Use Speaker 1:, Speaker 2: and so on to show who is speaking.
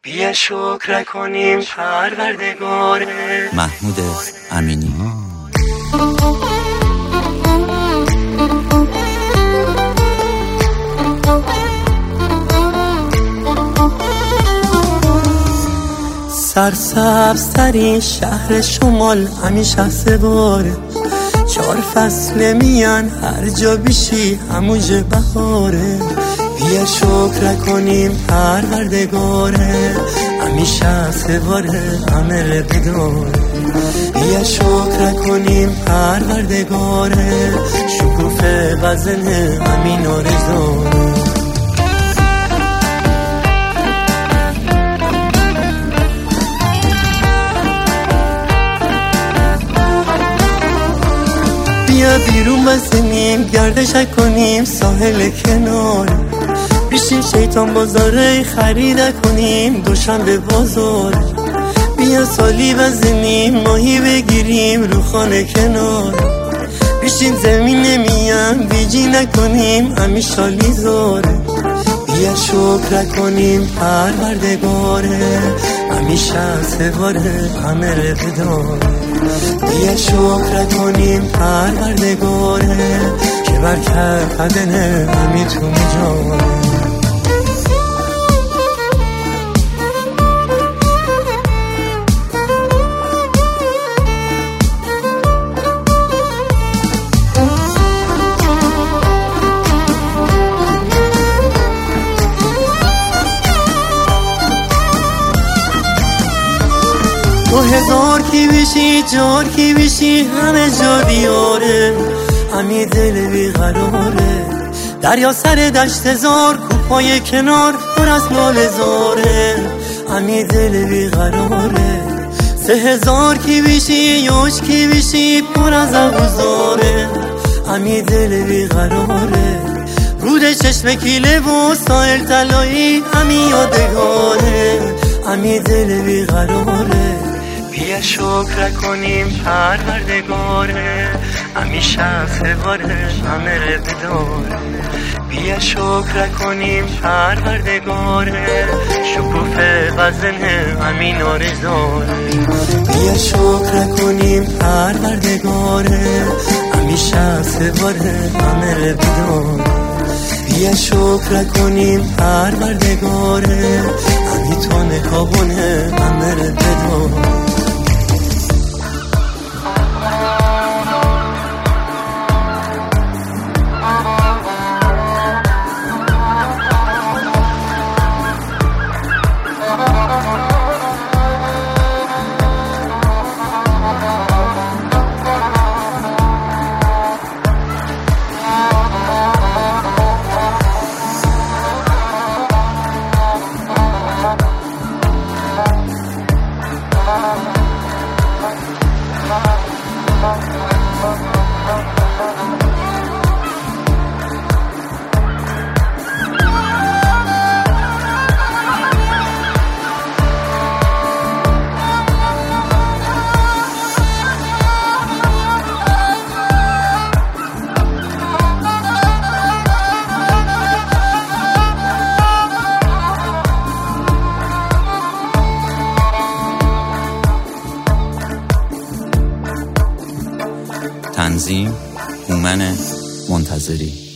Speaker 1: بیا شکر کنیم پروردگار.
Speaker 2: محمود امینی.
Speaker 1: سرسبزترین شهر شمال همیشه سواره، 4 فصل میان هر جا بشی هموج بهاره. بیا شکر کنیم پروردگاره، همیشه سواره همه بداره. بیا شکر کنیم پروردگاره، شکوفه وزن همین آرزواره. بیا بیرون بزنیم گردش کنیم ساحل کنار، بشین شیطان بازاره خرید کنیم دوشنبه بازار. بیا سالی بزنیم ماهی بگیریم رو خانه کنار، بشین زمین نمیم بیجی نکنیم همیشه لیزاره. بیا شکر کنیم پروردگاره، همیشه سواره همه رو بداره. بیا شکر کنیم پروردگاره، که برکت قدنه همیتون جاره. تو هزار کی بشی جار کی بشی همه جا دیاره، همی دل بیقراره. دریا سر دشت زار کوپای کنار پر از مال زاره، همی دل بیقراره. 3000 کی بشی یوش کی بشی پر از ابوزاره، همی دل بیقراره. رود چشم کیله و سایل طلایی همی یادگاره، همی دل بیقراره. بیا شکر کنیم پروردگاره، همیشه سواره همه رو بداره. بیا شکر کنیم پروردگاره، شکوفه وزن همین آرزواره. بیا شکر کنیم پروردگاره، همیشه سواره همه رو بداره. بیا شکر کنیم پروردگاره، همیتونه کابونه همه رو بداره.
Speaker 2: تنظیم هومن منتظری.